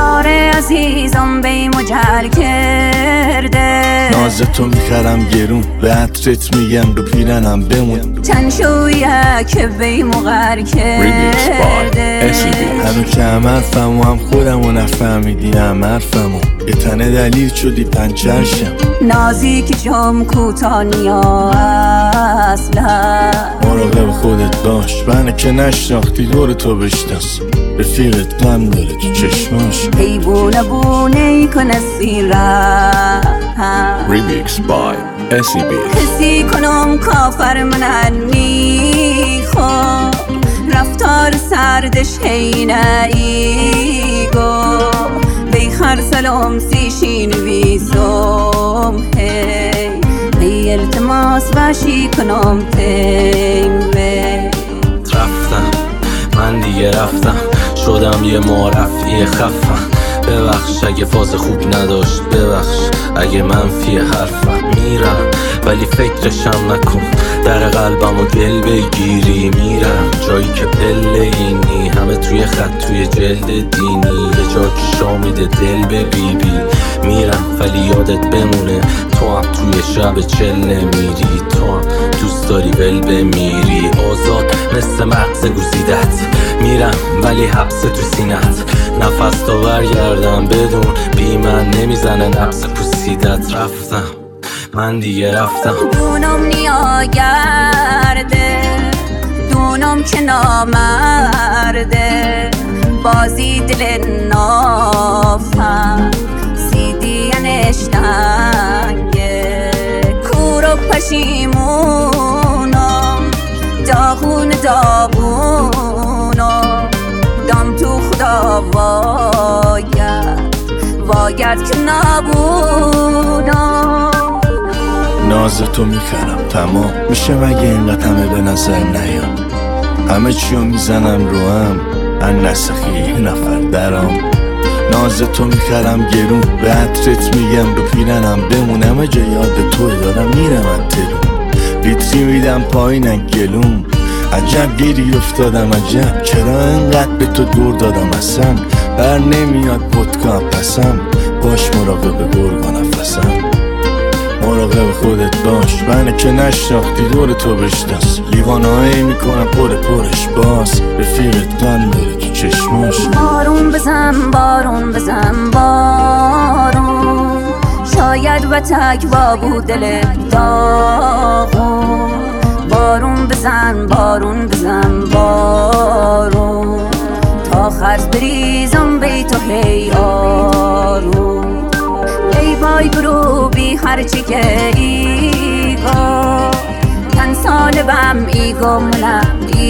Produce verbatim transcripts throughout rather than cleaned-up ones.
یار عزیزم بی مجر کرده. ناز تو میخرم گرون به عطرت میگم رو پیرنم بمون. چند شویه که بی مغر کرده. هنو که هم حرفمو هم خودمو نفهمیدی هم حرفمو یه تنه دلیل شدی پنچر شم. نازی که جام کوتانیا اصلا مراقب خودت باش منه که نشناختی دور تو بشناس. رفیقت غم داره تو چشماش ای بونه بونه ای کنه سیره. Remix by اسی بیت. حسی کنم کافر من نیخوا رفتار سردش هینه ایگو بیخر سلام سیشین ویزم هی هی التماس باشی کنم تیمه. رفتم من دیگه رفتم شدم یه معرفی خفم. ببخش اگه فاز خوب نداشت، ببخش اگه منفی حرفم. میرم ولی فکرشم نکن در قلبم و گل بگیری. میرم جایی که پله اینی همه توی خط توی جلد دینی یه جا که شامیده دل به بی بی. میرم ولی یادت بمونه تو هم توی شب چل نمیری. تو هم دوست داری ول بمیری آزاد مثل مغز گوزیدت. میرم ولی حبس تو سینت نفس تا برگردم بدون بی من نمیزنه نفس پوسیدت. رفتم من دیگه رفتم. دونم نیاگرده دونم که نامرده بازی دل نافم سیدی نشتنگه کور و پشیمونم داغون داغونم دام تو خدا واید واید که نبودم. ناز تو میخرم تمام میشه مگه اینقدر همه به نظر نیام. همه چیو میزنم رو هم ان نسخی یه نفر درام. ناز تو میخرم گرون به عطرت میگم رو پیرنم بمون. همه جا یاد توی دارم میرم انترون ویتری میدم پایینن گلوم. عجب گیری افتادم عجب چرا انقدر به تو دور دادم اصلا بر نمیاد پدکا پسم. باش مراقب گرگ و نفسم مراقب خودت باش منه که نشناختی دور تو بشناس. لیوانه هایی میکنم پر پرش باز رفیقت غم داره تو چشماش. بارون بزن بارون بزن بارون شاید و تکوا بود دل داغون. بارون بزن بارون بزن بارون تا خرز بریزم بی تو هی آروم. ای بای گروبی هرچی که ایگو تن سالبم ایگو منم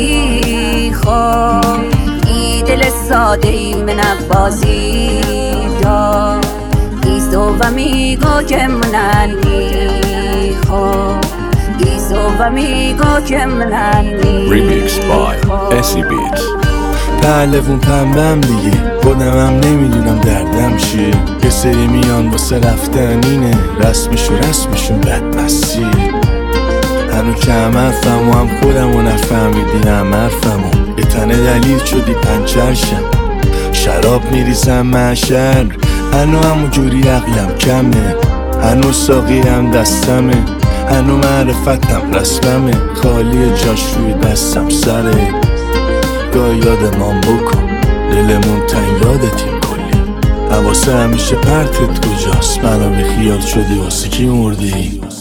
ایخو ای دل ساده ای منم بازی دا ایستو و میگو که منم ایخو ایستو و میگو که منم ایخو. Remix by اسی بیت. پهلوون پنبم دیگه خودم هم نمیدونم دردم چیه. یه سری میان واسه رفتن اینه رسمشو رسمشون بدمسیه. هنو که هم حرفمو هم خودمو نفهمیدی هم حرفمو یه تنه دلیل شدی پنچر شم. شراب میریزم محشر هنو همو جوری عقلم کمه. هنو ساقی هم دستمه هنو معرفتم رسممه. خالی جاش روی دستم سره گاه یادمان بکن دلمون تن یادتیم کلی. حواسه همیشه پرتت کجاست منو بی خیال شدی واسه کی مردی.